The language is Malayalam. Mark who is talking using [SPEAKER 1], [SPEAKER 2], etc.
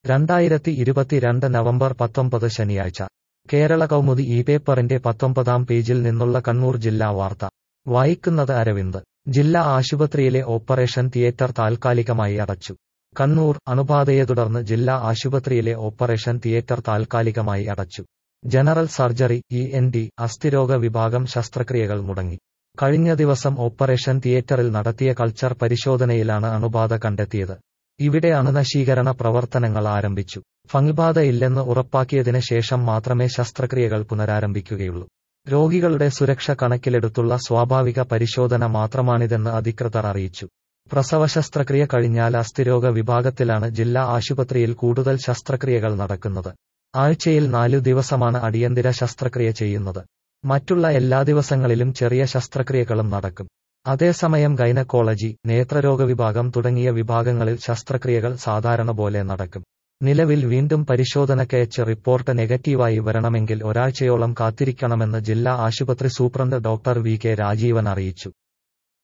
[SPEAKER 1] 2022 നവംബർ 19 ശനിയാഴ്ച കേരള കൗമുദി ഈ പേപ്പറിന്റെ 19-ാം പേജിൽ നിന്നുള്ള കണ്ണൂർ ജില്ലാ വാർത്ത വായിക്കുന്നത് അരവിന്ദ്. ജില്ലാ ആശുപത്രിയിലെ ഓപ്പറേഷൻ തിയേറ്റർ താൽക്കാലികമായി അടച്ചു. കണ്ണൂർ. അണുബാധയെ തുടർന്ന് ജില്ലാ ആശുപത്രിയിലെ ഓപ്പറേഷൻ തിയേറ്റർ താൽക്കാലികമായി അടച്ചു. ജനറൽ സർജറി, ENT, അസ്ഥിരോഗ വിഭാഗം ശസ്ത്രക്രിയകൾ മുടങ്ങി. കഴിഞ്ഞ ദിവസം ഓപ്പറേഷൻ തിയേറ്ററിൽ നടത്തിയ കൾച്ചർ പരിശോധനയിലാണ് അണുബാധ കണ്ടെത്തിയത്. ഇവിടെ അണുനശീകരണ പ്രവർത്തനങ്ങൾ ആരംഭിച്ചു. ഫംഗിബാധ ഇല്ലെന്ന് ഉറപ്പാക്കിയതിന് ശേഷം മാത്രമേ ശസ്ത്രക്രിയകൾ പുനരാരംഭിക്കുകയുള്ളൂ. രോഗികളുടെ സുരക്ഷ കണക്കിലെടുത്തുള്ള സ്വാഭാവിക പരിശോധന മാത്രമാണിതെന്ന് അധികൃതർ അറിയിച്ചു. പ്രസവ ശസ്ത്രക്രിയ കഴിഞ്ഞാൽ അസ്ഥിരോഗ വിഭാഗത്തിലാണ് ജില്ലാ ആശുപത്രിയിൽ കൂടുതൽ ശസ്ത്രക്രിയകൾ നടക്കുന്നത്. ആഴ്ചയിൽ 4 ദിവസമാണ് അടിയന്തര ശസ്ത്രക്രിയ ചെയ്യുന്നത്. മറ്റുള്ള എല്ലാ ദിവസങ്ങളിലും ചെറിയ ശസ്ത്രക്രിയകളും നടക്കും. അതേസമയം ഗൈനക്കോളജി, നേത്രരോഗ വിഭാഗം തുടങ്ങിയ വിഭാഗങ്ങളിൽ ശസ്ത്രക്രിയകൾ സാധാരണ പോലെ നടക്കും. നിലവിൽ വീണ്ടും പരിശോധനക്കയച്ച് റിപ്പോർട്ട് നെഗറ്റീവായി വരണമെങ്കിൽ ഒരാഴ്ചയോളം കാത്തിരിക്കണമെന്ന് ജില്ലാ ആശുപത്രി സൂപ്രണ്ട് ഡോക്ടർ VK രാജീവൻ അറിയിച്ചു.